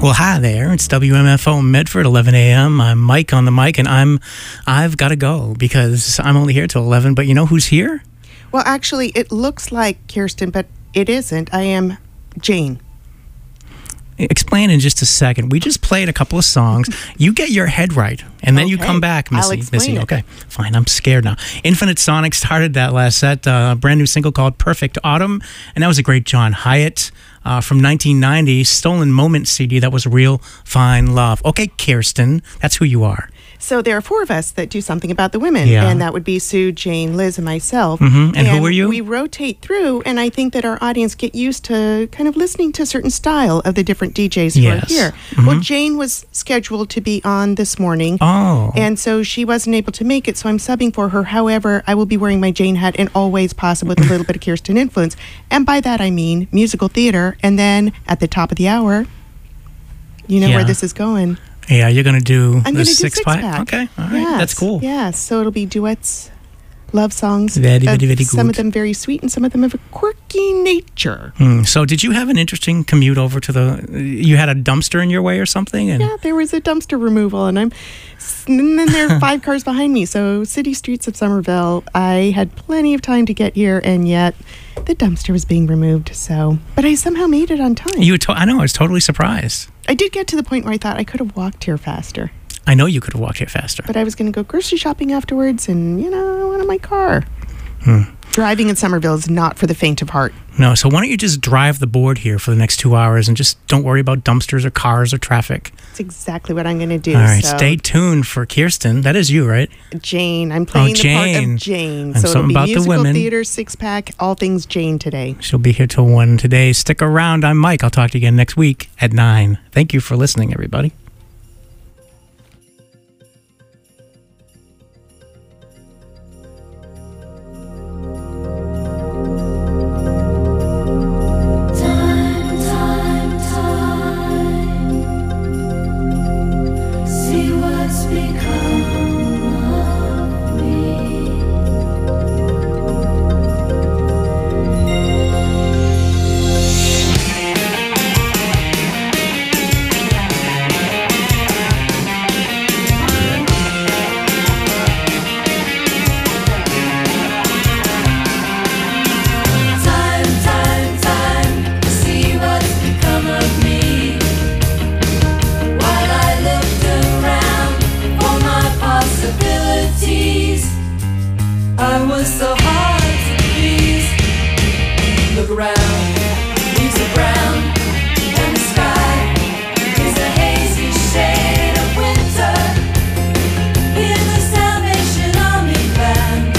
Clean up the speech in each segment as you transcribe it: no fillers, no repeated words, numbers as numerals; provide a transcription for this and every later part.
Well, hi there. It's WMFO Medford, 11 a.m. I'm Mike on the mic, and I've got to go because I'm only here till 11. But you know who's here? Well, actually, it looks like Kirsten, but it isn't. I am Jane. Explain in just a second. We just played a couple of songs. You get your head right, and then you come back, Missy. I'll explain it. Okay, fine. I'm scared now. Infinite Sonic started that last set. A brand new single called Perfect Autumn, and that was a great John Hyatt from 1990 Stolen Moment CD. That was Real Fine Love. Okay, Kirsten, that's who you are. So there are four of us that do something about the women, Yeah. and that would be Sue, Jane, Liz, and myself. And who are you? We rotate through, and I think that our audience get used to kind of listening to a certain style of the different DJs who Yes. are here. Well, Jane was scheduled to be on this morning. Oh. And so she wasn't able to make it, so I'm subbing for her. However, I will be wearing my Jane hat and always possible with a little bit of Kirsten influence. And by that I mean musical theater. And then at the top of the hour, you know Yeah. where this is going. Yeah, you're going to do I'm the going to do six-pack? Okay, all right. Yes, That's cool. Yes, so it'll be duets, love songs. Very, very, very Some of good. them very sweet and some of them of a quirky nature. So did you have an interesting commute over to you had a dumpster in your way or something? And Yeah, there was a dumpster removal, and then there are 5 cars behind me. So city streets of Somerville, I had plenty of time to get here, and yet the dumpster was being removed. So, but I somehow made it on time. I know, I was totally surprised. I did get to the point where I thought I could have walked here faster, I know you could have walked here faster. but I was going to go grocery shopping afterwards, and I wanted my car. Hmm. Driving in Somerville is not for the faint of heart. No, so why don't you just drive the board here for the next 2 hours and just don't worry about dumpsters or cars or traffic. That's exactly what I'm going to do. All right, So, stay tuned for Kirsten. That is you, right? Jane. I'm playing the part Jane. of Jane. And So it'll something be about the musical women. theater, 6-pack, all things Jane today. She'll be here till 1 today. Stick around. I'm Mike. I'll talk to you again next week at 9. Thank you for listening, everybody. See what's become of me. Time, see what's become of me. While I looked around for my possibilities, I was so hard to please. Look around, leaves are brown, and the sky is a hazy shade of winter. Hear the Salvation Army band.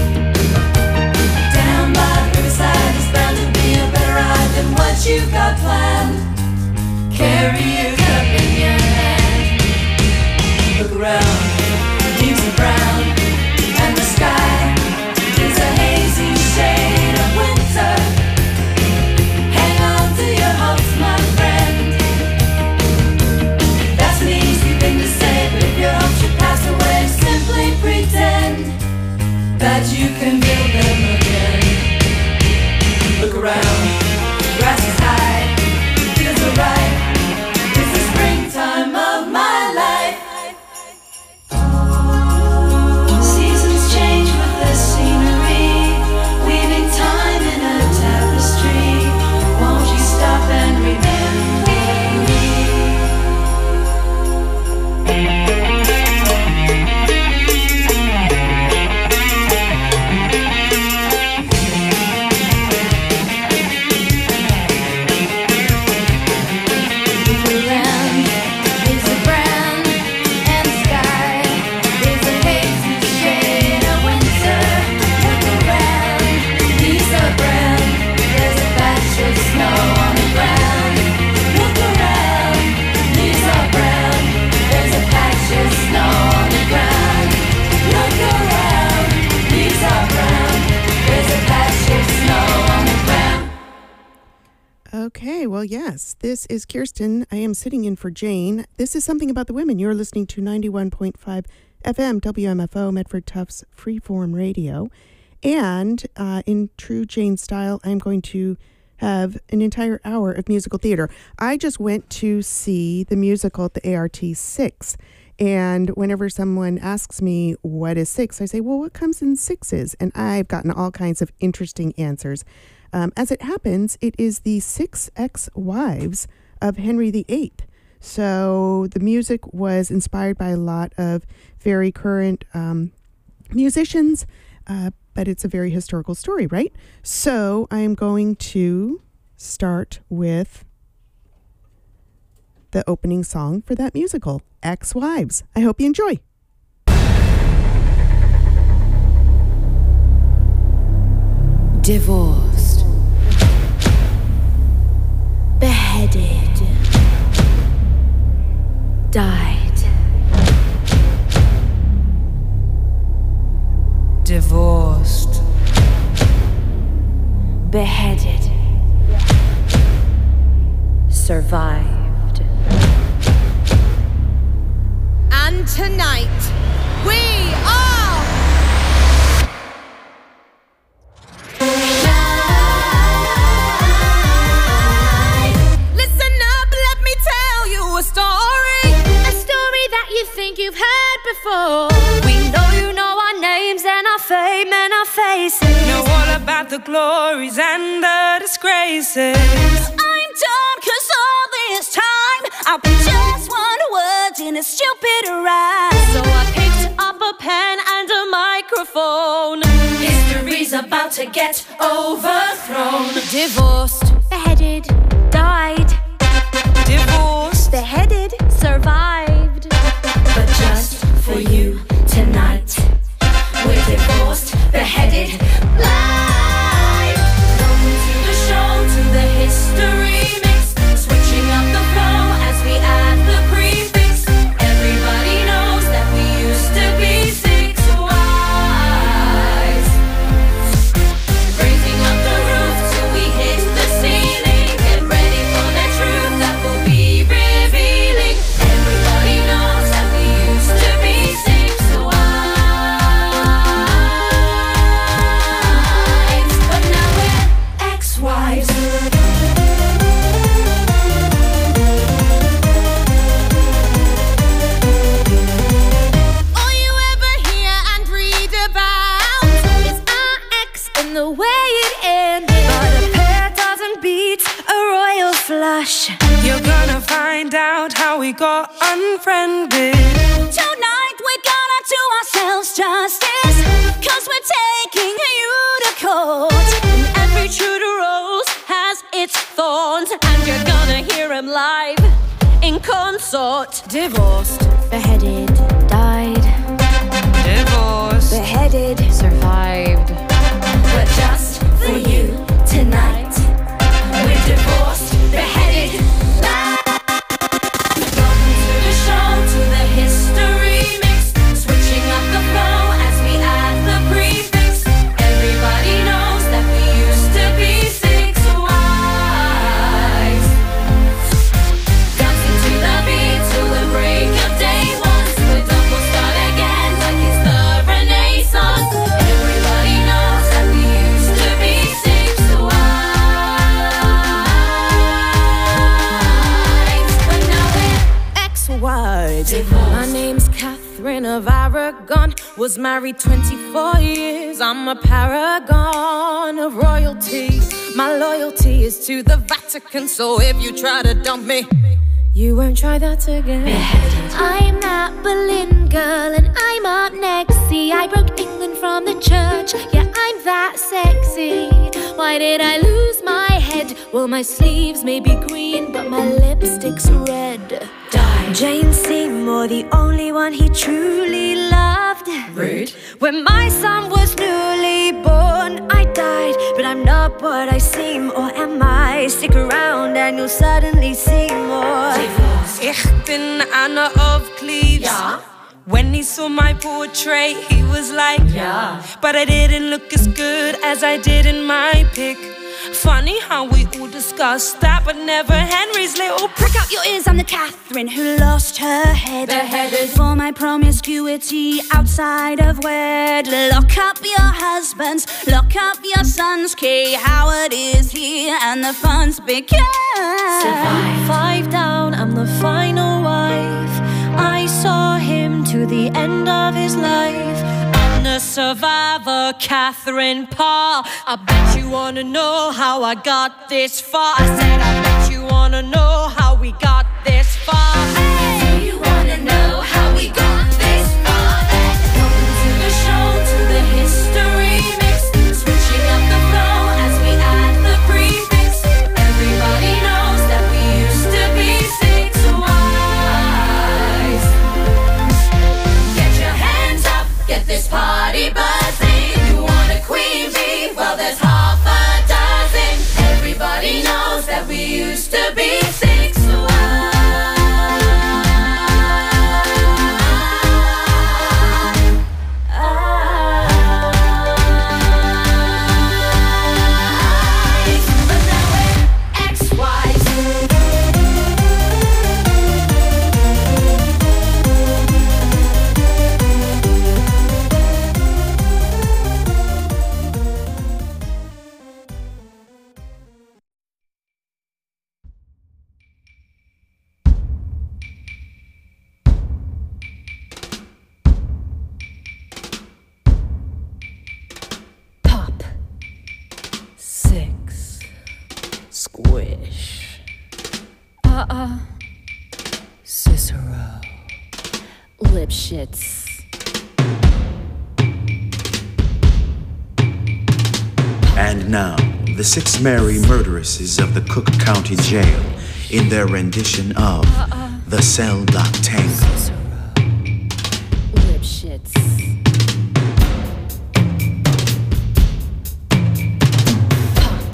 Down by the riverside is bound to be a better ride than what you've got planned. Carry your cup in your hand. Look around, leaves are brown, and the sky is a hazy shade of winter. Hang on to your hopes, my friend. That's an easy thing to say, but if your hopes should pass away, simply pretend that you can build them again. Look around, grass is high, fields are ripe. It's the springtime of my life. Seasons change with the scenery, weaving time in a tapestry. Won't you stop and remember me? Okay, well, yes, this is Kirsten. I am sitting in for Jane. This is Something About the Women. You're listening to 91.5 FM WMFO, Medford Tufts Freeform Radio. And in true Jane style, I'm going to have an entire hour of musical theater. I just went to see the musical at the ART 6. And whenever someone asks me what is 6, I say, well, what comes in 6s? And I've gotten all kinds of interesting answers. As it happens, it is the 6 ex-wives of Henry VIII. So the music was inspired by a lot of very current musicians, but it's a very historical story, right? So I'm going to start with the opening song for that musical, Ex-Wives. I hope you enjoy. Divorced, beheaded, died. Divorced, beheaded, survived. And tonight, we are listen up, let me tell you a story. A story that you think you've heard before. We know you know our names and our fame and our faces. Know all about the glories and the disgraces. I'm done cause all this time I put just one word in a stupid rhyme. So I picked up a pen and a microphone. History's about to get overthrown. Divorced, beheaded, died. Divorced, Beheaded, survived. But just for you tonight, we're divorced, beheaded, live. Welcome to the show, to the history mix. Switching up the flow as we add the prefix. Everybody knows that we used to be 6 wives. Raising up the roof till we hit the ceiling. Get ready for the truth that will be revealing. Everybody knows that we used to be 6 wives, but now we're ex-wives. All you ever hear and read about is our ex and the way it ended. But a pair doesn't beat a royal flush. you're gonna find out how we got unfriended. Tonight we're gonna do ourselves justice, cause we're taking you to court. And every true to rose has its thorns, and you're gonna hear him live in consort. Divorced, beheaded, died. Divorced, Beheaded, survived. But just for you tonight, we're divorced, beheaded, live. Welcome to the show, to the history mix. Switching up the flow as we add the prefix. Everybody knows that we used to be 6 wives. Dancing to the beat till the break of day. Once we're done, we'll start again like it's the Renaissance. Everybody knows that we used to be 6 wives, but now we're ex-wives. My name's Catherine of Aragon. Was married 24 years. I'm a paragon of royalty. My loyalty is to the Vatican. So if you try to dump me, you won't try that again. I'm that Boleyn girl and I'm up next. See, I broke England from the church. Yeah, I'm that sexy. Why did I lose my head? Well, my sleeves may be green, but my lipstick's red. Die. Jane Seymour, the only one he truly loved. Rude. When my son was newly born, I died, but I'm not what I seem, or am I? Stick around and you'll suddenly see more. Ich bin Anna of Cleves. Ja. When he saw my portrait, he was like, Ja. but I didn't look as good as I did in my pic. funny how we all discuss that, but never Henry's little. Prick out your ears, I'm the Catherine who lost her head. Beheaded for my promiscuity outside of wed. Lock up your husbands, lock up your sons. Kay Howard is here and the fun's begun. Survive. 5 down, I'm the final wife. I saw him to the end of his life. I'm the survivor, Catherine Parr. I bet you wanna know how I got this far. I said I bet you wanna know how we got this far. Do you wanna know how we got this far? Welcome to the show, to the history mix. Switching up the flow as we add the prefix. Everybody knows that we used to be 6 wives. Get your hands up, get this party buzzing. You want a queen bee? Well, there's half a dozen. Everybody knows that we used to be 6 wives. But now we're ex-wives. Pop. 6. Squish. Cicero. Lipschitz. And now, the 6 merry murderesses of the Cook County Jail in their rendition of The Cell Block Tango. Lipschitz. Pop.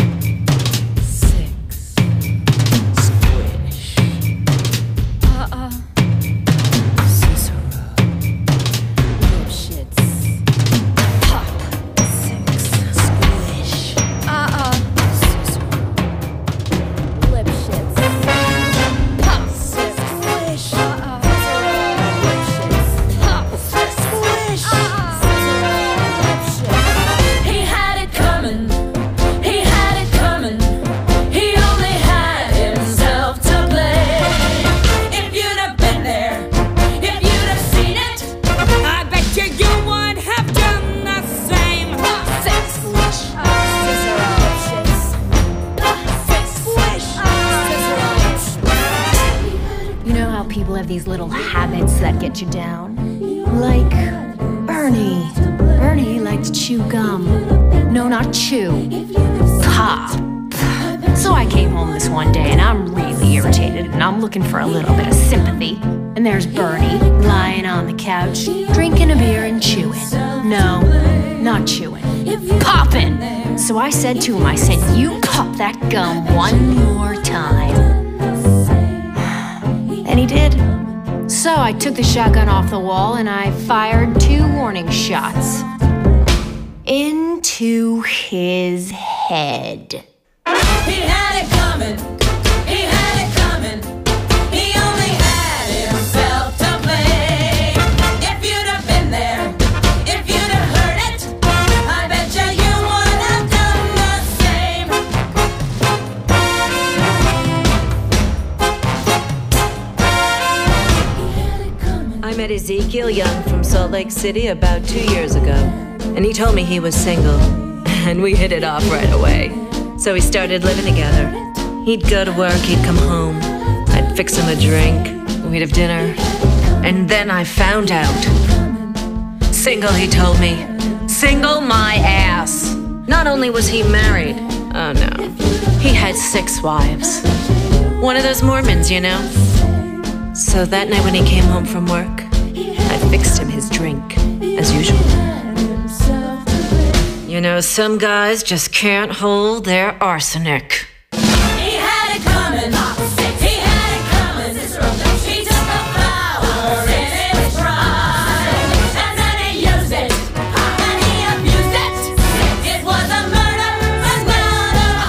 6. Squish. Cicero. Lipschitz. Pop. 6. Squish. Cicero. Lipschitz. Pop. 6. Squish. Pop. 6. Squish. He had it coming. He had it coming. He only had himself to blame. If you'd have been there, if you'd have seen it, I bet you would have done the same. 6. Squish. Cicero. Lipschitz. 6. Squish. Cicero. You know how people have these little habits that get you down? Like Bernie. Bernie liked to chew gum. No, not chew. Pop. So I came home this one day and I'm really irritated and I'm looking for a little bit of sympathy. And there's Bernie lying on the couch, drinking a beer and chewing. No, not chewing. Popping. So I said to him, I said, you pop that gum one more time. And he did. So I took the shotgun off the wall and I fired 2 warning shots into his head. he had it coming. He had it coming. He only had himself to blame. If you'd have been there, if you'd have heard it, I bet you would have done the same. I met Ezekiel Young from Salt Lake City about 2 years ago, and he told me he was single, and we hit it off right away. So we started living together. He'd go to work, he'd come home, I'd fix him a drink, we'd have dinner, and then I found out. Single, he told me. Single my ass. Not only was he married, oh no, he had 6 wives. One of those Mormons, you know. So that night when he came home from work, I fixed him his drink, as usual. You know, some guys just can't hold their arsenic. He had it coming. He had it coming. He took the flower in his pride, and then he used it, and he abused it. It was a murder, another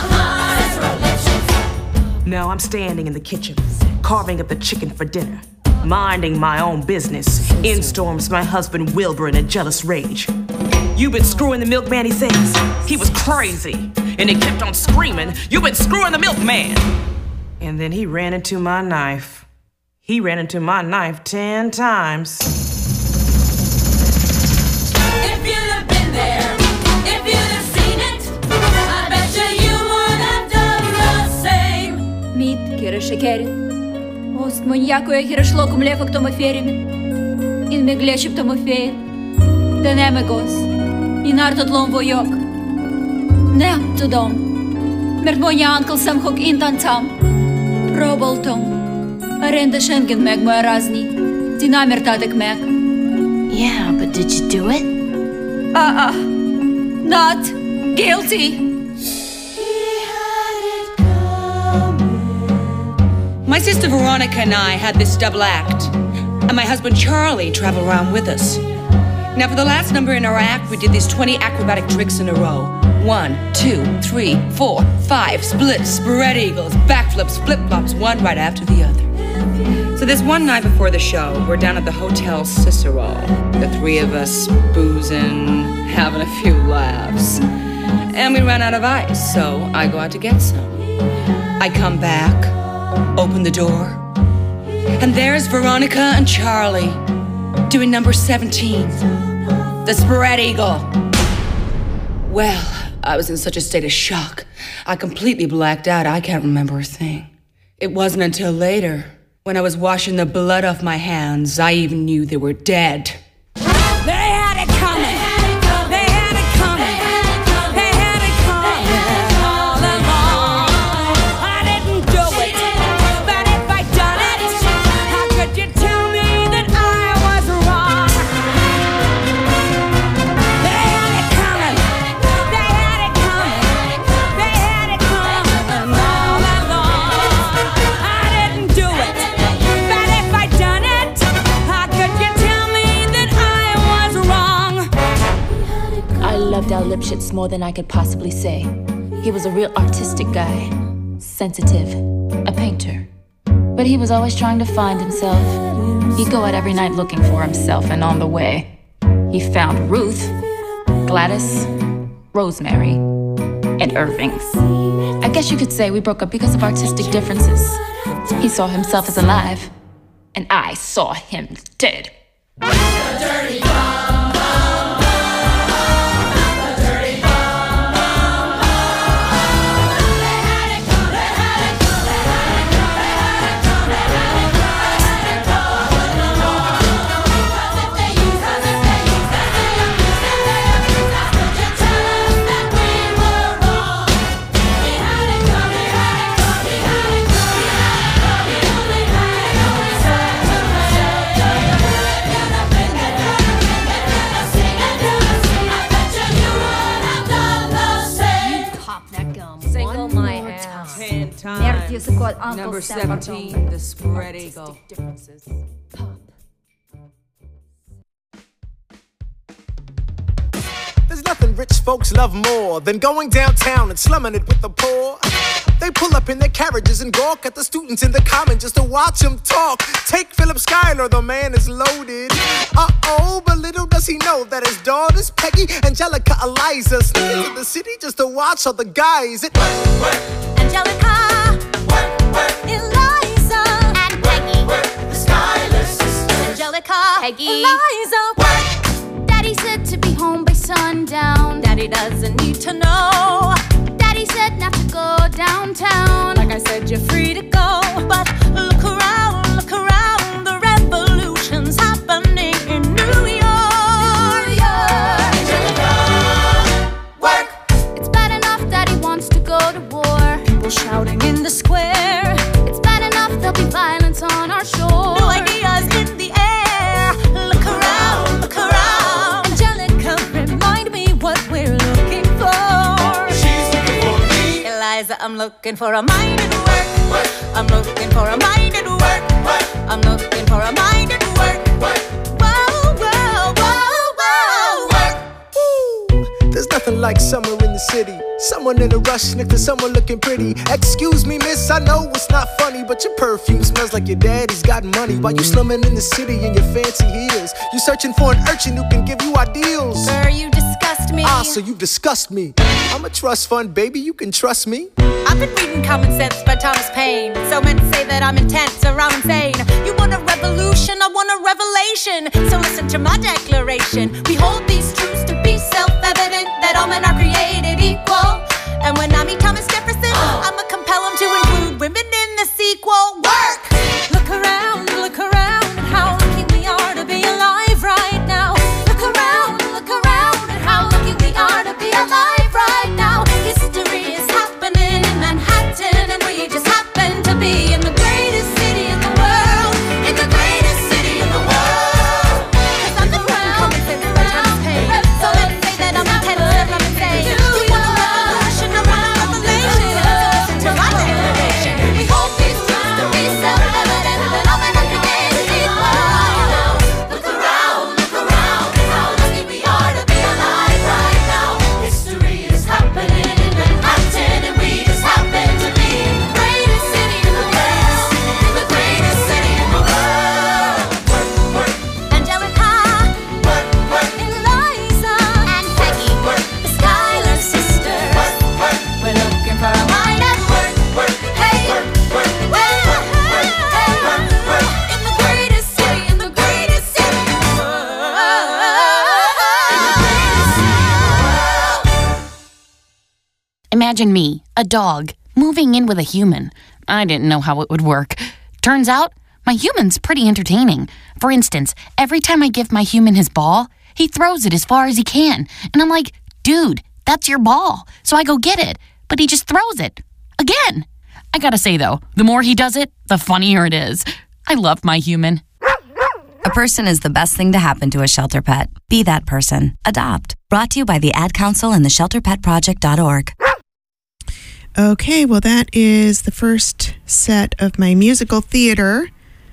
standing in the kitchen, carving up the chicken for dinner, minding my own business. In storms my husband Wilbur in a jealous rage. "You've been screwing the milkman," he says. He was crazy, and he kept on screaming, "You've been screwing the milkman!" And then he ran into my knife. He ran into my knife 10 times. If you'd have been there, if you'd have seen it, I bet you would have done the same. Mit kiereşekeri. Ost manjakoje hiereшлоку mleko k tomu ferimi. In me glešip tomu fer. Deneme gos. In artot lom vojok. Nem tudom. Mert moja uncle sam hok intantam. Proboltom. Arenda Schengen meg moja razni. Dinamer tadek meg. Yeah, but did you do it? Not guilty. My sister Veronica and I had this double act, and my husband Charlie traveled around with us. Now, for the last number in our act, we did these 20 acrobatic tricks in a row. 1, 2, 3, 4, 5, splits, spread eagles, backflips, flip-flops, one right after the other. So this one night before the show, we're down at the Hotel Cicero, the three of us boozing, having a few laughs. And we ran out of ice, so I go out to get some. I come back, open the door, and there's Veronica and Charlie doing number 17, the spread eagle. Well, I was in such a state of shock. I completely blacked out. I can't remember a thing. It wasn't until later, when I was washing the blood off my hands, I even knew they were dead. They had it coming. They had it coming. They had it coming all along. I didn't do it, but if I'd done it, how could you tell me that I was wrong? They had it coming. They had it coming. They had it coming all along. I didn't do it, but if I'd done it, how could you tell me that I was wrong? I loved Al Lipschitz more than I could possibly say. He was a real artistic guy, sensitive, a painter. But he was always trying to find himself. He'd go out every night looking for himself, and on the way, he found Ruth, Gladys, Rosemary, and Irving's. I guess you could say we broke up because of artistic differences. He saw himself as alive, and I saw him dead. Single my ass. 10 times. Number 17, the spread eagle. There's nothing rich folks love more than going downtown and slumming it with the poor. They pull up in their carriages and gawk at the students in the common just to watch them talk. Take Philip Schuyler, the man is loaded. Uh-oh, but little does he know that his daughters, Peggy, Angelica, Eliza, sneak into the city just to watch all the guys. Angelica, Eliza, and Peggy, the Schuyler sisters. Angelica, Peggy, Eliza, Daddy said to be home by sundown. Daddy doesn't need to know. Daddy said not to go downtown. Like I said, you're free to go. But look around, the revolution's happening in New York. Angelica, work. It's bad enough Daddy wants to go to war. People shouting in the square. It's bad enough there'll be violence on our shore. New ideas in the air. Look around. Angelica, remind me what we're looking for. She's looking for me. Eliza, I'm looking for a mind at work. I'm looking for a mind at work. I'm looking for a mind at work. Whoa. There's nothing like summer in the city. Someone in a rush next to someone looking pretty. Excuse me, miss, I know it's not funny, but your perfume smells like your daddy's got money. While you slumming in the city in your fancy heels, you searching for an urchin who can give you ideals. Sir, you disgust me. Ah, so you disgust me. I'm a trust fund, baby, you can trust me. I've been reading Common Sense by Thomas Paine. So meant to say that I'm intense or I'm insane. You want a revolution, I want a revelation. So listen to my declaration. We hold these truths to be self-evident, that all men are created equal. And when I meet Thomas Jefferson, I'ma compel him to include women in the sequel. Work! Look around at how lucky we are to be alive right now. Look around at how lucky we are to be alive right now. History is happening in Manhattan, and we just happen to be in the greatest city in the world. In the greatest city in the world. 'Cause I'm the Common Sense by Thomas Paine. So let's say that I'm intense and I'm insane. Do you want a revolution? I want a revelation. Listen to my declaration. We hold these truths to be self-evident, that all men are created equal. Look around at how lucky we are to be alive right now. History is happening in Manhattan, and we just happen to be in the greatest city in the world. In the greatest city in the world. Angelica, Eliza, and Peggy, the Schuyler sisters. We're looking for a mind at work. Hey, in the greatest city in the greatest city in the world. Imagine me, a dog, moving in with a human. I didn't know how it would work. Turns out, my human's pretty entertaining. For instance, every time I give my human his ball, he throws it as far as he can. And I'm like, dude, that's your ball. So I go get it. But he just throws it. Again. I gotta say, though, the more he does it, the funnier it is. I love my human. A person is the best thing to happen to a shelter pet. Be that person. Adopt. Brought to you by the Ad Council and the ShelterPetProject.org. Okay, well, that is the first set of my musical theater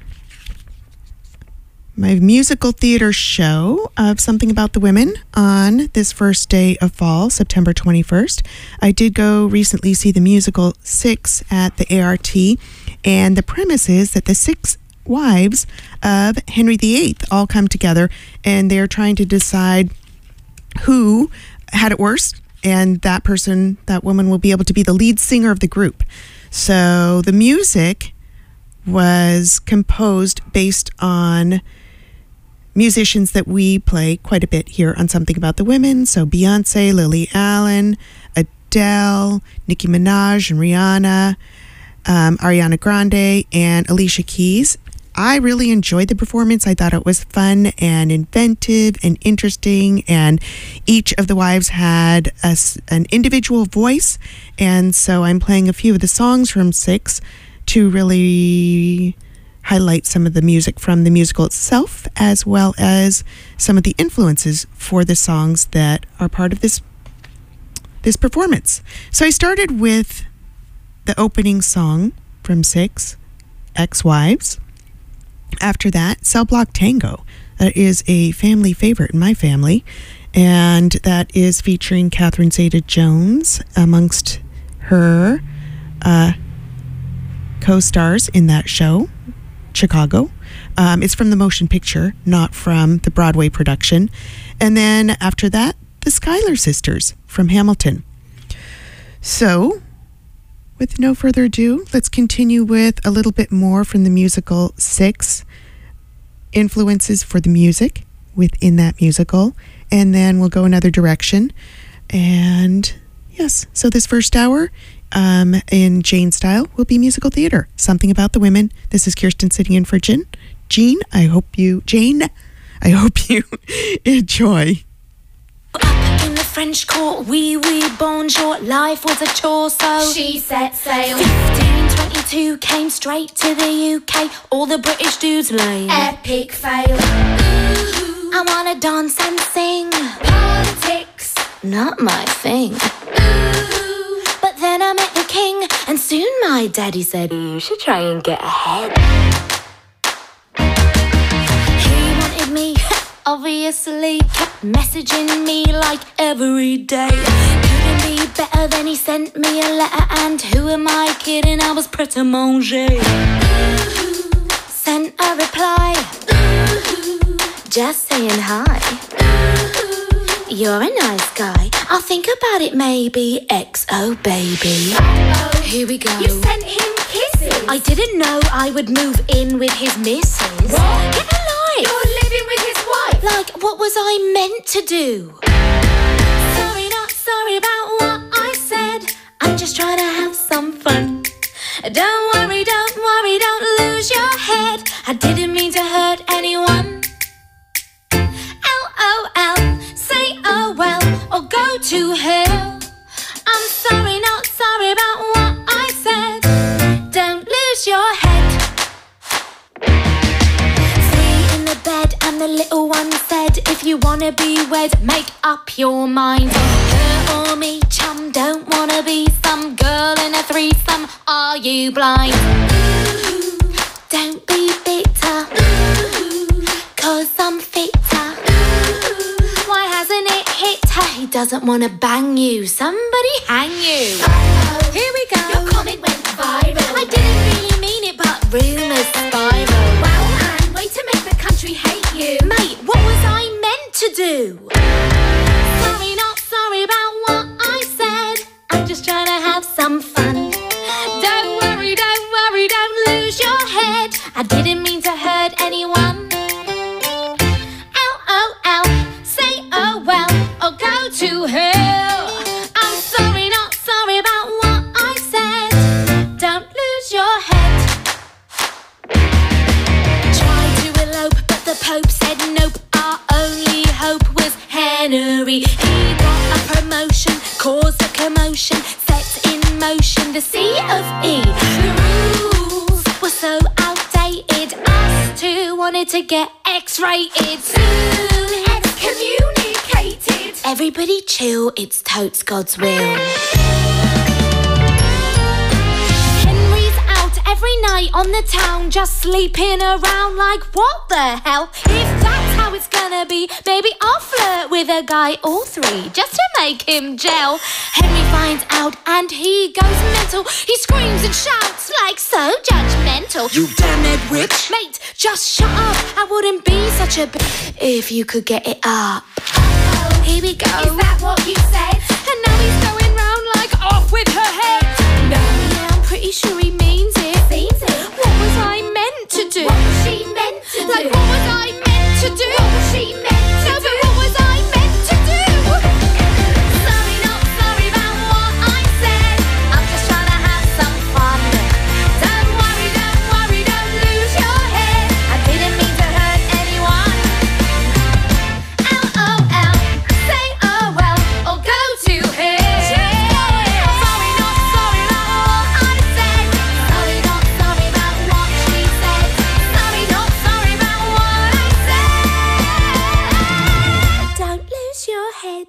show of Something About the Women on this first day of fall, September 21st. I did go recently see the musical Six at the ART, and the premise is that the six wives of Henry VIII all come together, and they're trying to decide who had it worse, and that woman will be able to be the lead singer of the group. So the music was composed based on musicians that we play quite a bit here on Something About the Women. So Beyonce, Lily Allen, Adele, Nicki Minaj and Rihanna, Ariana Grande, and Alicia Keys. I really enjoyed the performance. I thought it was fun and inventive and interesting, and each of the wives had an individual voice, and so I'm playing a few of the songs from Six to really highlight some of the music from the musical itself, as well as some of the influences for the songs that are part of this performance. So I started with the opening song from Six, Ex-Wives. After that, Cell Block Tango. That is a family favorite in my family, and that is featuring Catherine Zeta-Jones amongst her co-stars in that show, Chicago. It's from the motion picture, not from the Broadway production. And then after that, the Schuyler sisters from Hamilton. So, with no further ado, let's continue with a little bit more from the musical Six, influences for the music within that musical, and then we'll go another direction. And yes, so this first hour in Jane style will be musical theater, Something About the Women. This is Kirsten sitting in for Jane. I hope you enjoy. In the French court, oui, bonjour, life was a chore, so she set sail. 1522 came straight to the UK, all the British dudes lame. Epic fail. Ooh, I wanna dance and sing. Politics, not my thing. Ooh. But then I met the king, and soon my daddy said, you should try and get ahead. He wanted me, obviously, kept messaging me like every day. couldn't be better than he sent me a letter. And who am I kidding? I was pret a manger. Sent a reply, just saying hi. You're a nice guy. I'll think about it maybe. XO baby. Here we go. You sent him kisses. I didn't know I would move in with his missus. What? Get a life. You're living with his wife. Like, what was I meant to do? Sorry, not sorry about what I said. I'm just trying to have some fun. Don't worry, don't lose your head. I didn't mean to hurt anyone. LOL, say oh well, or go to hell. I'm sorry, not sorry about what I said. Don't lose your head. 3 in the bed and the little one said, if you wanna be wed, make up your mind. Her or me, chum, don't wanna be some girl in a threesome. Are you blind? Don't be bitter, cause I'm fitter. Why hasn't it hit her? He doesn't wanna bang you. Somebody hang you. Here we go. Your comment went viral. I didn't really mean it, but rumours spiral. Wow, and way to make the country hate you. Mate, what was I meant to do? Sorry, not sorry about what I said. I'm just trying to have some fun. Don't worry, don't lose your head. I didn't mean to hurt anyone. LOL, say oh well, or go to hell. I'm sorry, not sorry about what I said. Don't lose your head. Tried to elope, but the Pope said nope. Our only hope was Henry. He got a promotion, caused a commotion, set in motion the C of E. The rules were so outdated. Us two wanted to get X-rated. Soon excommunicated. Everybody chill, it's totes God's will. Henry's out every night on the town, just sleeping around like what the hell? If that's how it's gonna be, maybe I'll flirt with a guy or 3 just to make him gel. Henry finds out and he goes mental. He screams and shouts like so judgmental. You damn that witch! Mate, just shut up. I wouldn't be such a if you could get it up. Here we go. Is that what you said? And now he's going round like off with her head. No, yeah, I'm pretty sure he means it. Seems it. What was I meant to do? What was she meant to do? Like, what was I meant to do? What was she meant to no, do? but what was I meant to do? Sorry, not sorry about what I said. I'm just trying to have some fun. Don't worry, don't lose your head. I didn't mean to hurt anyone. LOL, say oh well, or go to hell. Sorry, not sorry about what I said. Sorry, not sorry about what she said. Sorry, not sorry about what I said. Don't lose your head.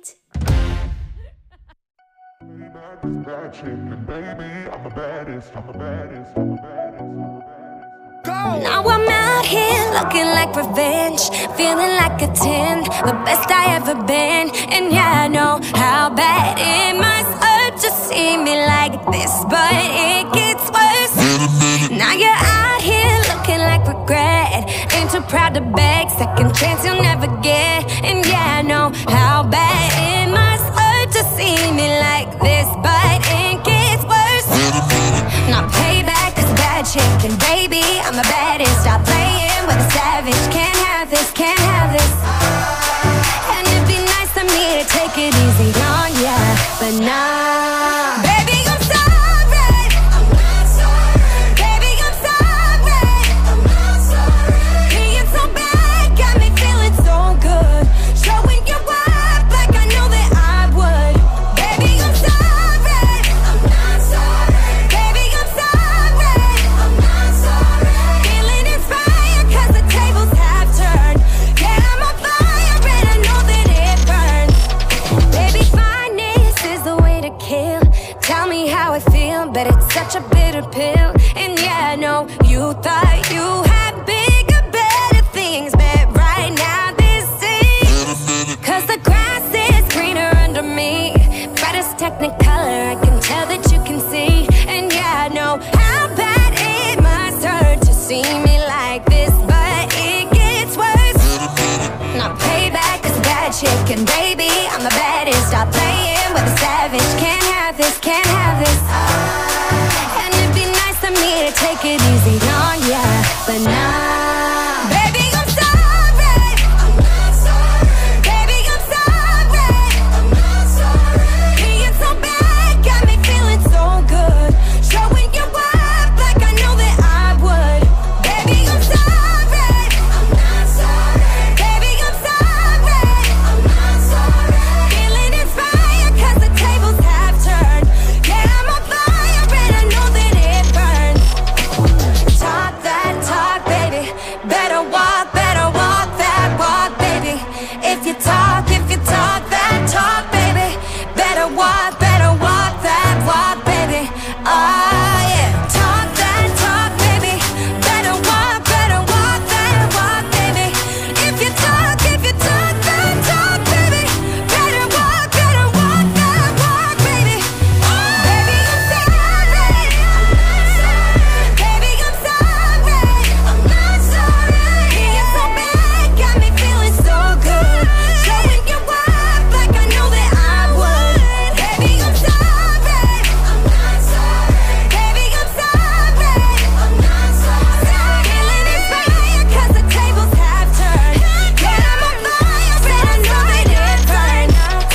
Now I'm out here looking like revenge, feeling like a 10, the best I ever been. And yeah, I know how bad it must hurt to see me like this, but it gets worse. Now you're out here looking like regret, ain't too proud to beg, second chance you'll never get. And yeah, I know how bad it must hurt to see me like this, but it gets worse. Now payback is bad chicken, baby, I'm the baddest. Stop playing with a savage, can't have this, can't have this. And it'd be nice of me to take it easy on ya, but nah. Baby, I'm sorry, I'm not sorry. Baby, I'm sorry, I'm not sorry. Being so bad got me feeling so good, showing you up like I know that I would. Baby, I'm sorry, I'm not sorry. Baby, I'm sorry, I'm not sorry. Feeling inspired 'cause the tables have turned. Yeah, I'm on fire and I know that it burns. Baby, fineness is the way to chicken, baby, I'm the baddest. Stop playing with a savage. Can't have this, can't have this. And it'd be nice of me to take it easy on ya, but nah, baby, I'm sorry. I'm not sorry. Baby, I'm sorry. I'm not sorry. Being so bad got me feeling so good. Showing you up like I know that I would. Baby, I'm sorry. I'm not sorry. Baby, I'm sorry. I'm not sorry. Feeling inspired 'cause the tables have turned. Yeah, I'm on fire and I know that it burns. Talk that talk, baby. Better walk that walk, baby. If you talk that talk, baby. Better walk that walk, baby. Oh yeah. Talk that talk, baby. Better walk that walk, baby. If you talk that talk, baby. Better walk that walk, baby. Baby, I'm sorry. Baby, I'm sorry. I'm not sorry. Being so bad got me feeling so good. Showing you up like I know that I would. Baby, I'm sorry. I'm not sorry. Baby, I'm sorry. I'm not sorry. Feeling inspired 'cause the tables have turned. Yeah, I'm on fire and I know that it burns.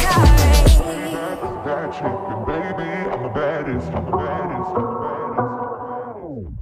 That chicken, baby, I'm the baddest. I'm the baddest. I'm the baddest.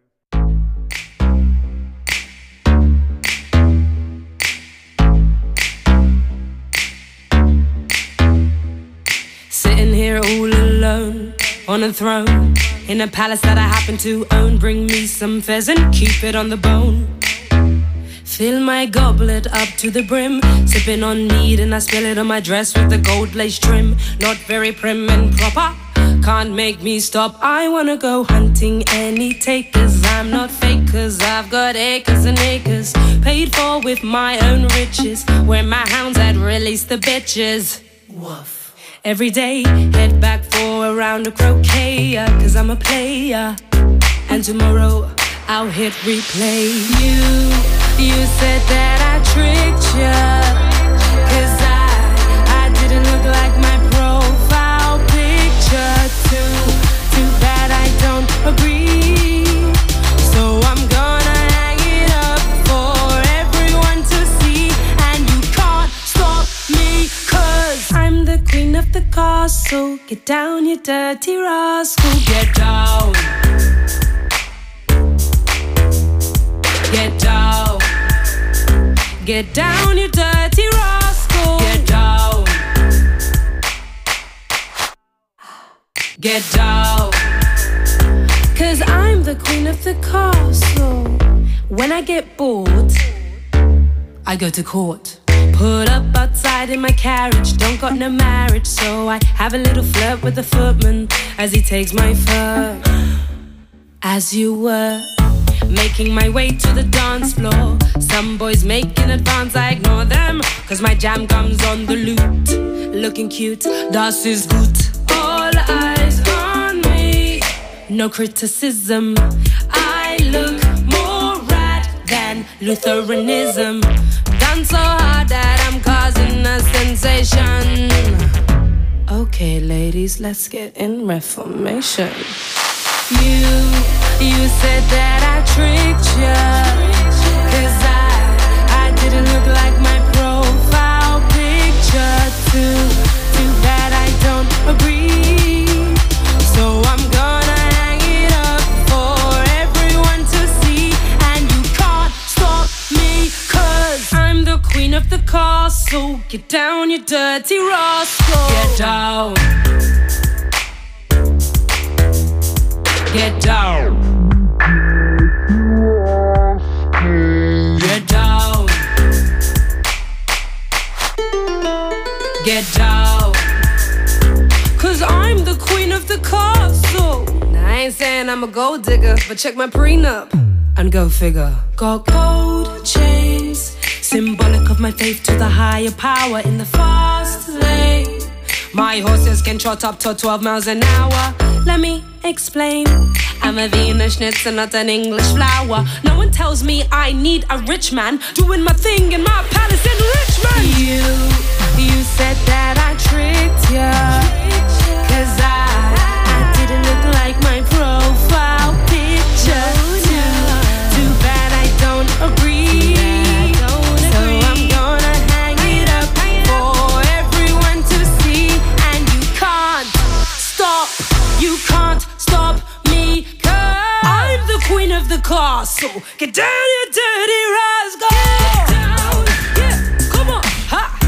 Sitting here all alone on a throne in a palace that I happen to own. Bring me some pheasant, keep it on the bone. Fill my goblet up to the brim, sipping on mead and I spill it on my dress with the gold lace trim. Not very prim and proper, can't make me stop. I wanna go hunting any takers. I'm not fake 'cause I've got acres and acres, paid for with my own riches. Where my hounds had released the bitches. Woof. Every day, head back for a round of croquet, 'cause I'm a player. And tomorrow, I'll hit replay. You said that I tricked ya, 'cause I didn't look like my profile picture. Too bad I don't agree. So I'm gonna hang it up for everyone to see. And you can't stop me 'cause I'm the queen of the castle. Get down, you dirty rascal. Get down. Get down. Get down, you dirty rascal. Get down. Get down. 'Cause I'm the queen of the castle. When I get bored, I go to court. Put up outside in my carriage, don't got no marriage, so I have a little flirt with the footman as he takes my fur. As you were making my way to the dance floor, some boys making advance, I ignore them 'cause my jam comes on the lute. Looking cute, das ist gut. All eyes on me, no criticism. I look more rad than Lutheranism. Done so hard that I'm causing a sensation. Okay, ladies, let's get in reformation. You said that I tricked ya, 'cause I didn't look like my profile picture. Too bad I don't agree. So I'm gonna hang it up for everyone to see. And you can't stop me 'cause I'm the queen of the castle. Get down, you dirty rascal. Get down. Get down. Get down. Get down. 'Cause I'm the queen of the castle. Now, I ain't saying I'm a gold digger, but check my prenup and go figure. Got gold chains, symbolic of my faith to the higher power in the fast lane. My horses can trot up to 12 miles an hour. Let me explain. I'm a Venus schnitzel, not an English flower. No one tells me I need a rich man doing my thing in my palace in Richmond. castle. Get down, you dirty rascal. Get down, yeah, come on, ha.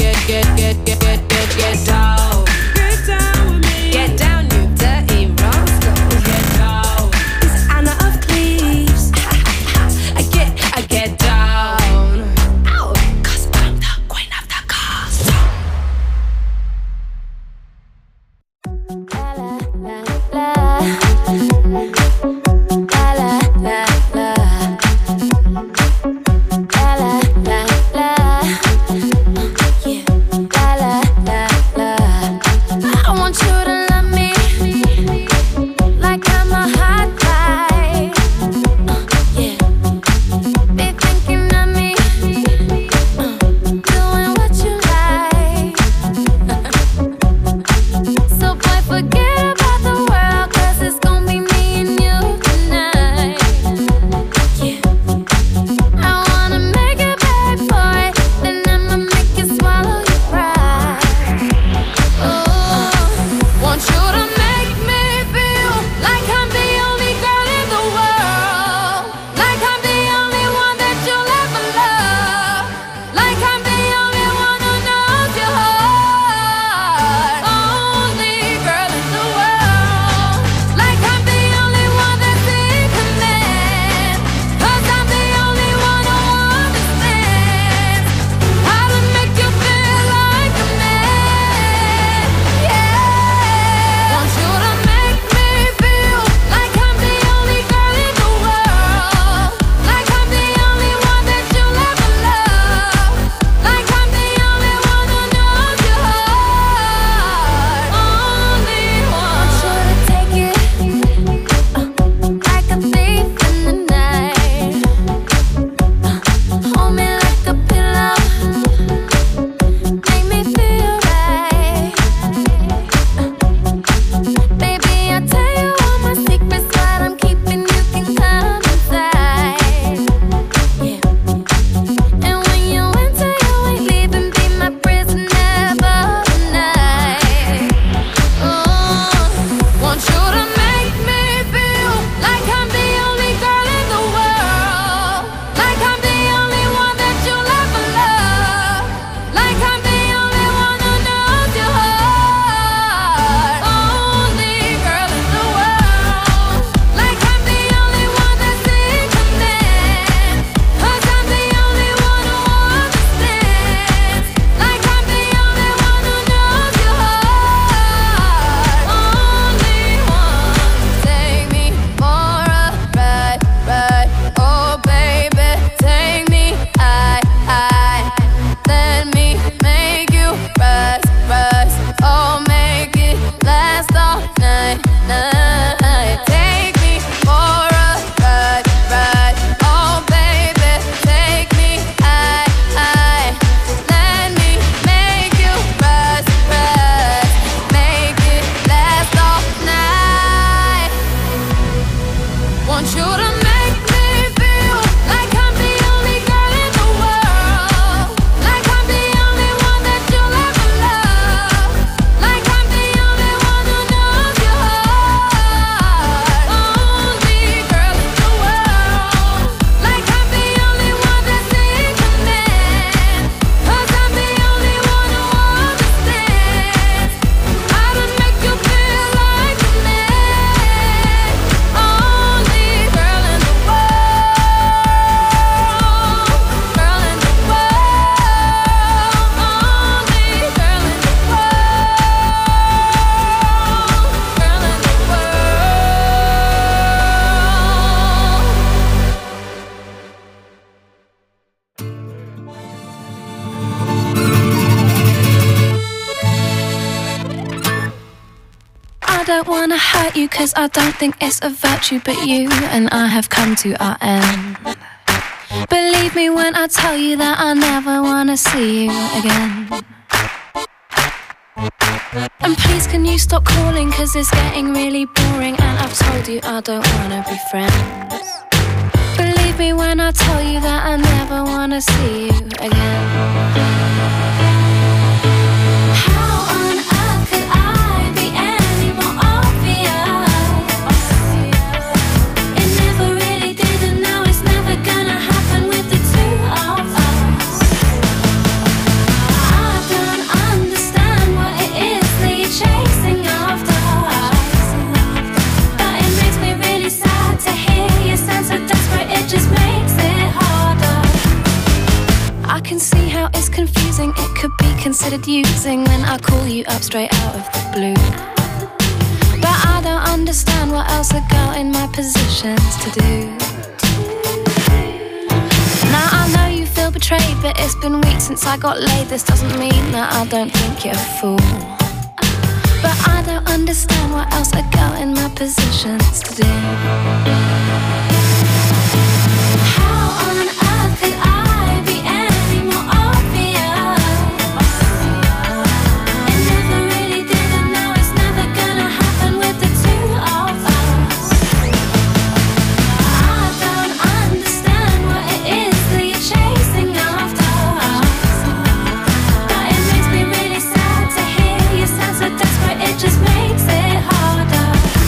Get down. Get down with me. Get down, you dirty rascal. Get down. It's Anna of Cleves. I get down. Ow, 'cause I'm the queen of the castle. I want you to love me like I'm a hot guy. Yeah, be thinking of me, doing what you like. So boy, forget about the world, 'cause it's gonna be me and you tonight. Yeah, I wanna make it bad for it, then I'ma make you swallow your pride. Want you to make me feel like I'm the only girl in the world, like I'm the only one that you'll ever love, like I'm the only one who knows your heart. Only girl in the world, like I'm the only one that's in command, 'cause I'm the only one who understands how to make you feel like a man. Yeah. Want you to make me feel like I'm the only girl in the world, like I'm the only one that you'll ever love, like I'm the only one who knows your heart. Only one. Want you to take it like a thief in the night. Hold me like a pillow, make me feel right. Baby, I'll tell you all my secrets, what I'm keeping, you can come inside. Yeah. And when you enter, you ain't leaving, be my prisoner for the night. Want you to make me feel like I'm the only girl in the world, like I'm the only one that you'll ever love, like I'm the only one who knows your heart. Only girl in the world, like I'm the only one that's in command, 'cause I'm the only one who understands, like I'm the only one who knows your heart. Only one. Take me for a ride, ride. Oh baby, take me high. Let me make you rise, rise. Oh, make it last all night, night. Take me for a ride, ride. Oh baby, take me high. Let me make you rise, rise. Make it last all night. Want you to make me feel like I'm the only girl in the world, like I'm the only one that you'll ever love, like I'm the only one who knows your heart. Only girl in the world, like I'm the only one that's in command, 'cause I'm the only one who understands how to make you feel like a man. Only girl in the world, girl in the world, only girl in the world, girl in the I don't wanna hurt you, 'cause I don't think it's a virtue, but you and I have come to our end. Believe me when I tell you that I never wanna see you again. And please can you stop calling, 'cause it's getting really boring, and I've told you I don't wanna be friends. Believe me when I tell you that I never wanna see you again. How on earth could I be any more obvious? It never really did, and confusing. It could be considered using when I call you up straight out of the blue. But I don't understand what else a girl in my position's to do. Now I know you feel betrayed, but it's been weeks since I got laid. This doesn't mean that I don't think you're a fool. But I don't understand what else a girl in my position's to do. How on earth could I be any more obvious? It never really did, and now it's never gonna happen with the two of us. I don't understand what it is that you're chasing after. But it makes me really sad to hear you sound so desperate. It just makes it harder.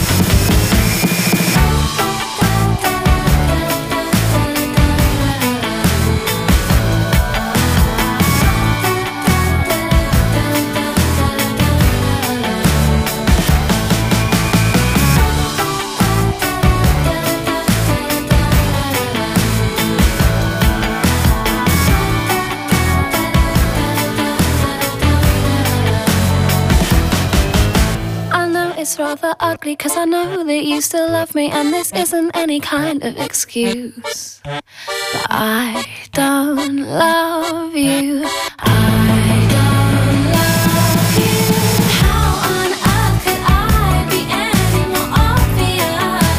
It's rather ugly, 'cause I know that you still love me, and this isn't any kind of excuse. But I don't love you. I don't love you. How on earth could I be any more obvious?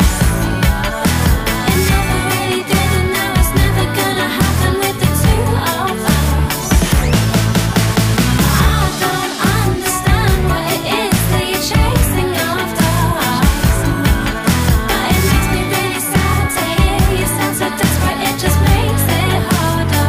It never really did, and now it's never gonna happen with the two of us. I don't understand what it is that you're chasing after. But it makes me really sad to hear you sound so desperate. It just makes it harder.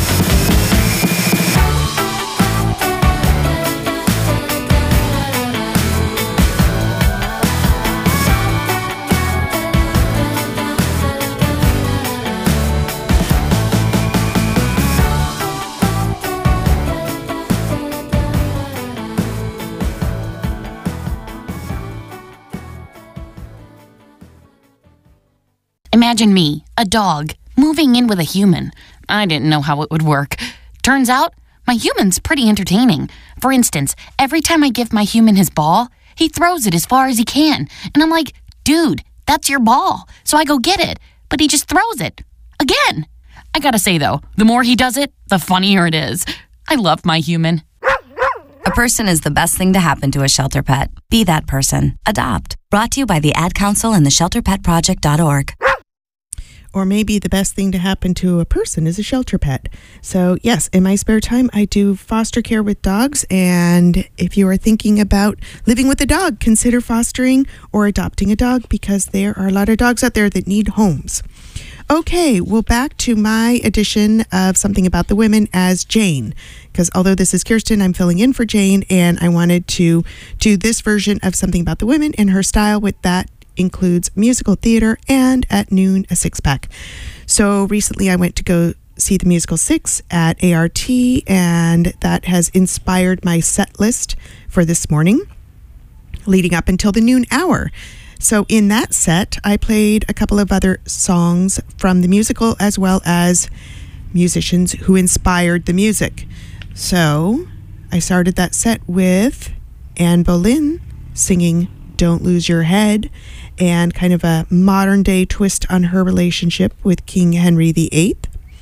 Imagine me, a dog, moving in with a human. I didn't know how it would work. Turns out, my human's pretty entertaining. For instance, every time I give my human his ball, he throws it as far as he can. And I'm like, dude, that's your ball. So I go get it. But he just throws it. Again. I gotta say though, the more he does it, the funnier it is. I love my human. A person is the best thing to happen to a shelter pet. Be that person. Adopt. Brought to you by the Ad Council and the ShelterPetProject.org. Or maybe the best thing to happen to a person is a shelter pet. So yes, in my spare time, I do foster care with dogs. And if you are thinking about living with a dog, consider fostering or adopting a dog, because there are a lot of dogs out there that need homes. Okay, well, back to my edition of Something About the Women as Jane. Because although this is Kirsten, I'm filling in for Jane, and I wanted to do this version of Something About the Women in her style. With that includes musical theater and at noon a six-pack. So recently I went to go see the musical Six at ART, and that has inspired my set list for this morning leading up until the noon hour. So in that set, I played a couple of other songs from the musical as well as musicians who inspired the music. So I started that set with Anne Boleyn singing Don't Lose Your Head, and kind of a modern day twist on her relationship with King Henry VIII.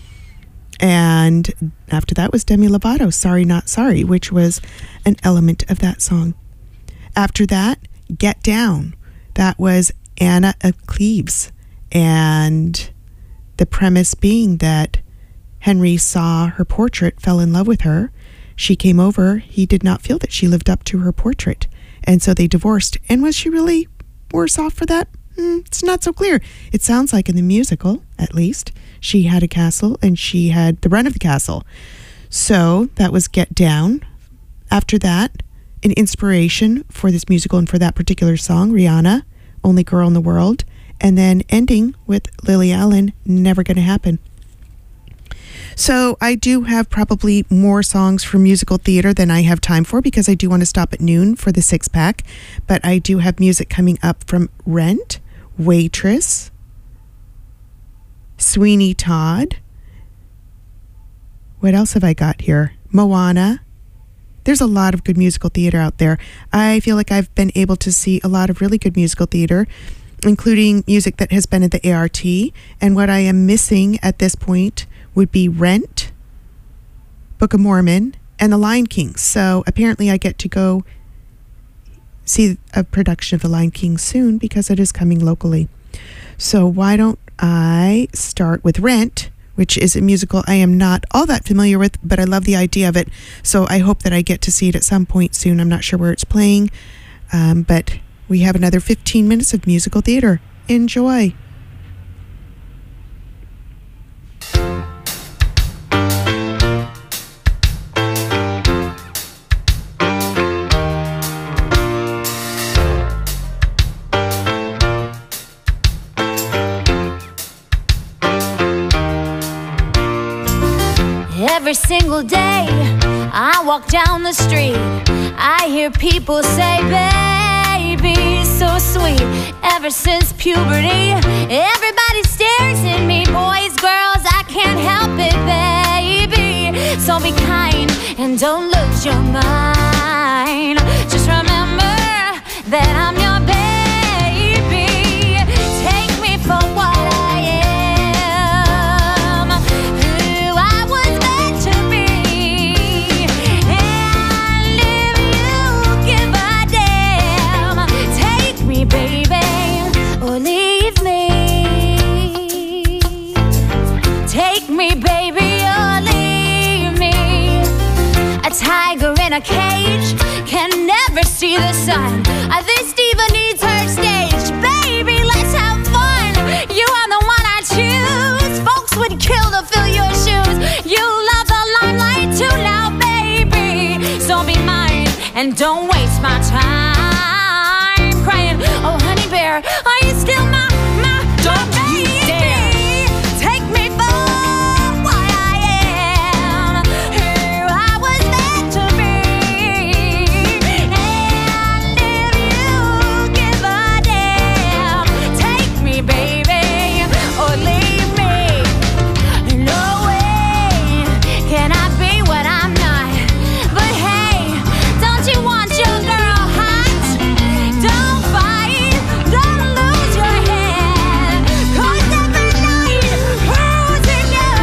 And after that was Demi Lovato, Sorry Not Sorry, which was an element of that song. After that, Get Down. That was Anna of Cleves. And the premise being that Henry saw her portrait, fell in love with her. She came over. He did not feel that she lived up to her portrait. And so they divorced. And was she really worse off for that? It's not so clear. It sounds like in the musical, at least, she had a castle and she had the run of the castle. So that was Get Down. After that, an inspiration for this musical and for that particular song, Rihanna, Only Girl in the World. And then ending with Lily Allen, Never Gonna Happen. So I do have probably more songs from musical theater than I have time for, because I do want to stop at noon for the six-pack. But I do have music coming up from Rent, Waitress, Sweeney Todd. What else have I got here? Moana. There's a lot of good musical theater out there. I feel like I've been able to see a lot of really good musical theater, including music that has been at the ART. And what I am missing at this point would be Rent, Book of Mormon, and The Lion King. So apparently I get to go see a production of The Lion King soon because it is coming locally. So why don't I start with Rent, which is a musical I am not all that familiar with, but I love the idea of it. So I hope that I get to see it at some point soon. I'm not sure where it's playing, but we have another 15 minutes of musical theater. Enjoy. Every single day I walk down the street, I hear people say, baby, so sweet. Ever since puberty, everybody stares at me. Boys, girls, I can't help it, baby. So be kind and don't lose your mind. Just remember that I'm your baby. Take me for what I am, who I was meant to be. And if you give a damn, take me, baby, or leave me. Take me, baby, or leave me. A tiger in a cage can never see the sun. This diva needs her stage. Baby, let's have fun. You are the one I choose. Folks would kill to fill your shoes. You love the limelight too now, baby. So be mine and don't waste my time crying, oh honey bear, are you still my baby? Take me for what I am, who I was meant to be. And if you give a damn, take me, baby, or leave me. No way can I be what I'm not. But hey, don't you want your girl hot? Don't fight, don't lose your head. 'Cause every night, who's in your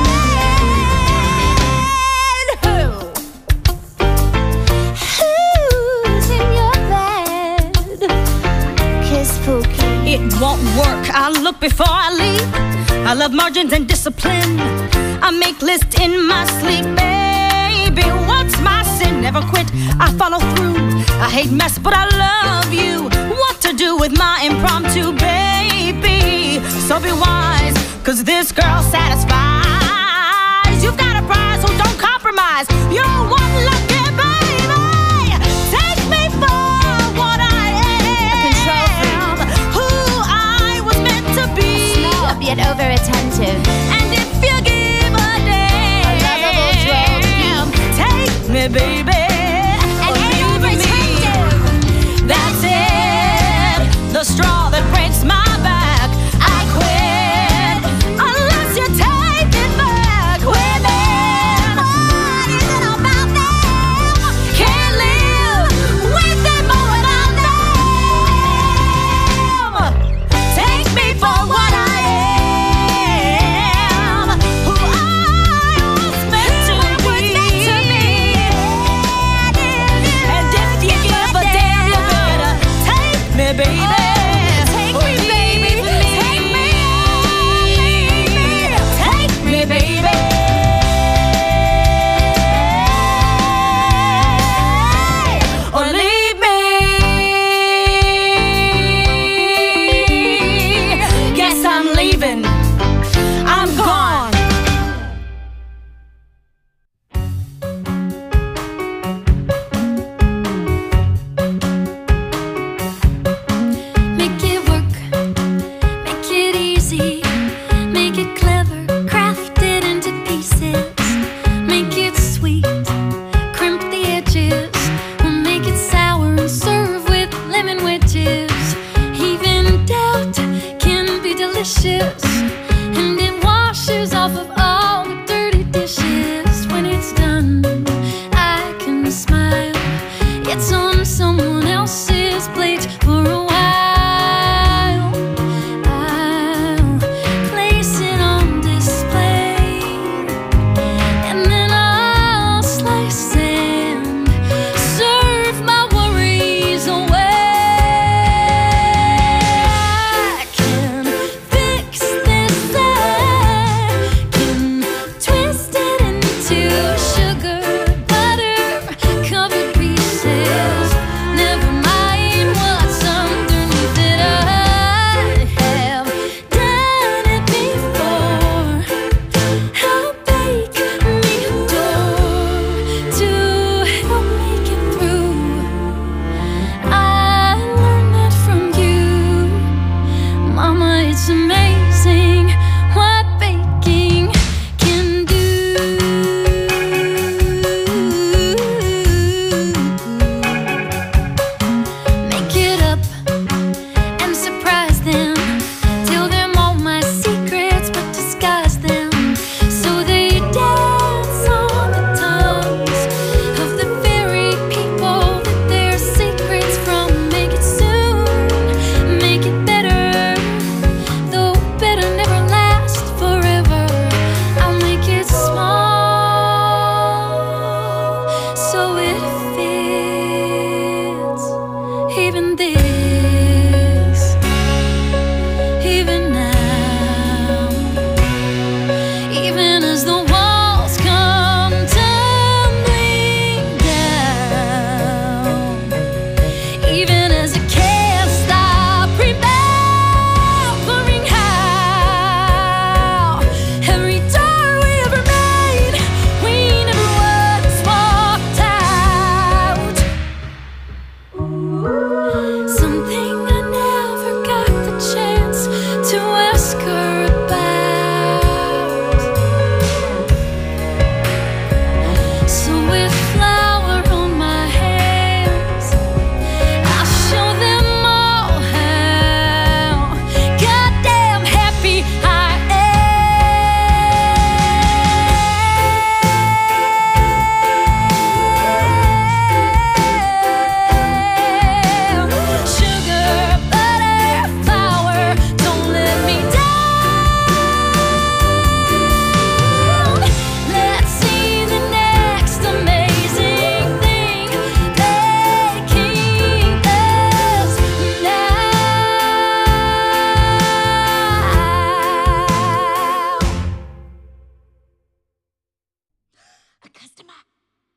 bed? Who's in your bed? Kiss Pookie. It won't work. I look before I leave. I love margins and discipline. I make lists in my sleep, baby. What's my sin? Never quit. I follow through. I hate mess, but I love you. What to do with my impromptu, baby? So be wise, 'cause this girl satisfies. You've got a prize, so don't compromise. You're one lucky baby. Take me for what I am, who I was meant to be. Snob yet over attentive. And if you give a damn, take me, baby, and leave me. That's it. The straw that breaks my back. I quit unless you take it back. Women, what is it about them? Can't live with them or without them. Take me for what I am, who I was meant to be.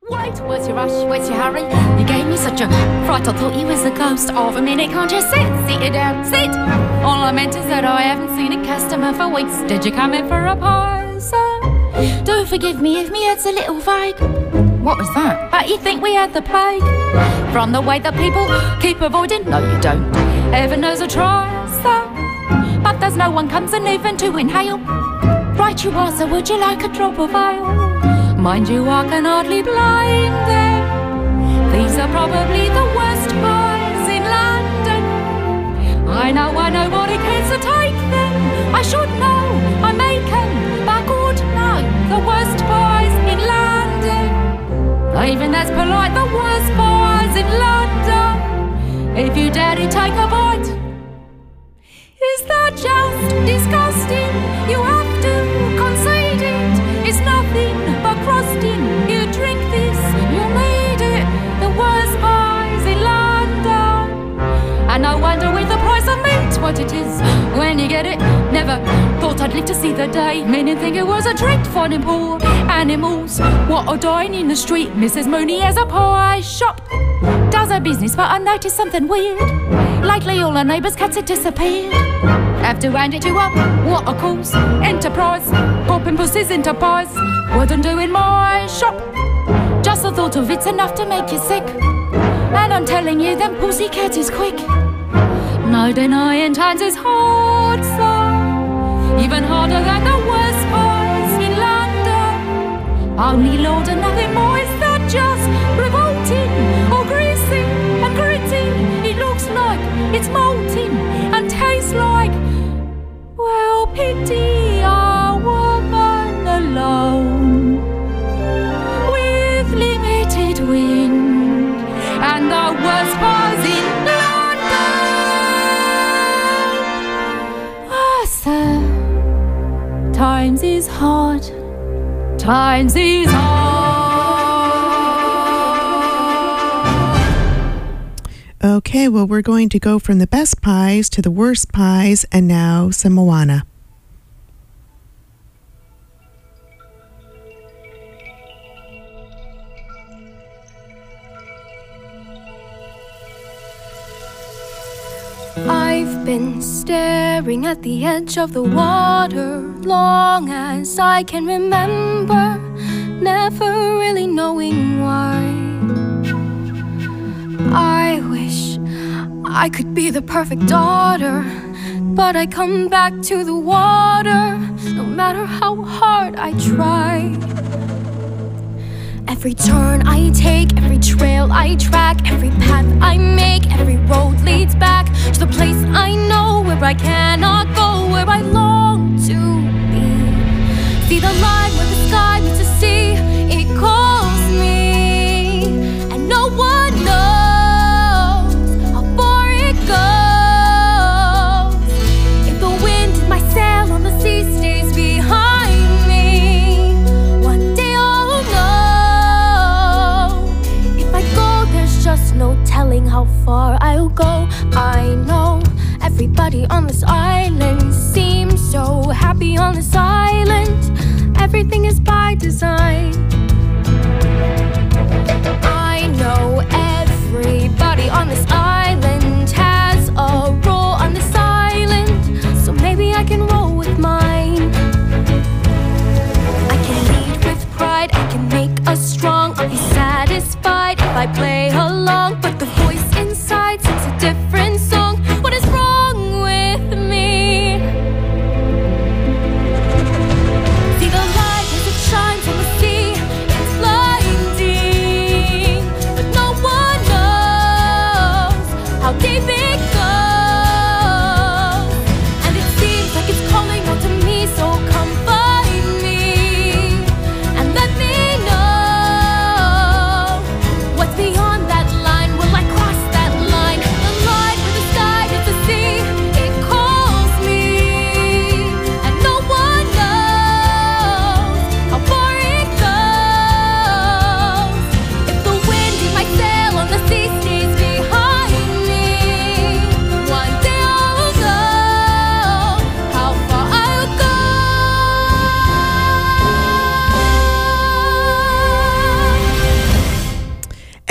Wait, where's your rush? Where's your hurry? You gave me such a fright, I thought you was the ghost of a minute. Can't you sit? Sit you down, sit. All I meant is that I haven't seen a customer for weeks. Did you come in for a pie, sir? Do forgive me if me head's a little vague. What was that? But you think we had the plague? From the way that people keep avoiding? No, you don't. Heaven knows I try, sir. But there's no one comes in even to inhale. Right you are, so would you like a drop of ale? Mind you, I can hardly blame them. These are probably the worst pies in London. I know nobody cares to take them. I should know, I make them, but good no, the worst pies in London. Even as polite, the worst pies in London. If you dare to take a bite, is that just disgusting? You have to concede it. It's nothing but crusting. You drink this, you need it. The worst pies in London. And no wonder with the price of meat what it is when you get it. Never thought I'd live to see the day. Meaning think it was a treat for them poor animals what are dying in the street. Mrs. Mooney has a pie shop, does her business, but I noticed something weird. Lately all her neighbours' cats had disappeared. Have to hand it to her, what a cause, enterprise, popping pussies into pies. Wouldn't do in my shop. Just the thought of it's enough to make you sick. And I'm telling you, them pussycat is quick. No denying times is hard, sir. Even harder than the worst pies in London. Only Lord and nothing more, is that just revolting or greasy and gritty? It looks like it's molting and tastes like, well, pity a woman alone with limited wind and the worst pies in London. Ah, sir, times is hard. Times is hard. Okay, well, we're going to go from the best pies to the worst pies, and now some Moana. I've been staring at the edge of the water long as I can remember, never really knowing why. I wish I could be the perfect daughter, but I come back to the water no matter how hard I try. Every turn I take, every trail I track, every path I make, every road leads back to the place I know where I cannot go, where I long to be. See the line where the sky meets the sea, it calls me, and no one knows how far it goes. If the wind in my sail on the sea stays behind me, one day I'll know. If I go, there's just no telling how far I'll go. I know everybody on this island seems so happy on this island. Everything is by design. I know everybody on this island has a role on this island, so maybe I can roll with mine. I can lead with pride, I can make us strong. I'll be satisfied if I play along, but the voice inside sings a different song. What is wrong with me? See the light as it shines on the sea, it's blinding, but no one knows how deep it goes. And it seems like it's calling out to me, so come find me and let me know what's beyond that line.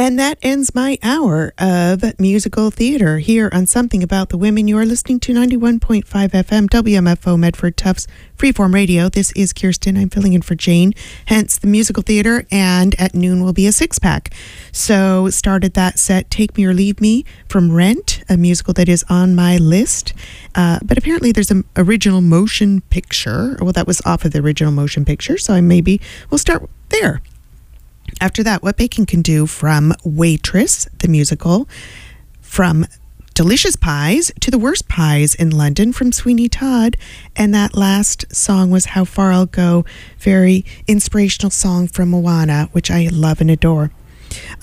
And that ends my hour of musical theater here on Something About the Women. You are listening to 91.5 FM WMFO Medford Tufts Freeform Radio. This is Kirsten. I'm filling in for Jane, hence the musical theater. And at noon will be a six-pack. So started that set, Take Me or Leave Me from Rent, a musical that is on my list. But apparently there's an original motion picture. Well, that was off of the original motion picture. So maybe we'll start there. After that, What Bacon Can Do from Waitress, the musical, from Delicious Pies to The Worst Pies in London from Sweeney Todd. And that last song was How Far I'll Go, very inspirational song from Moana, which I love and adore.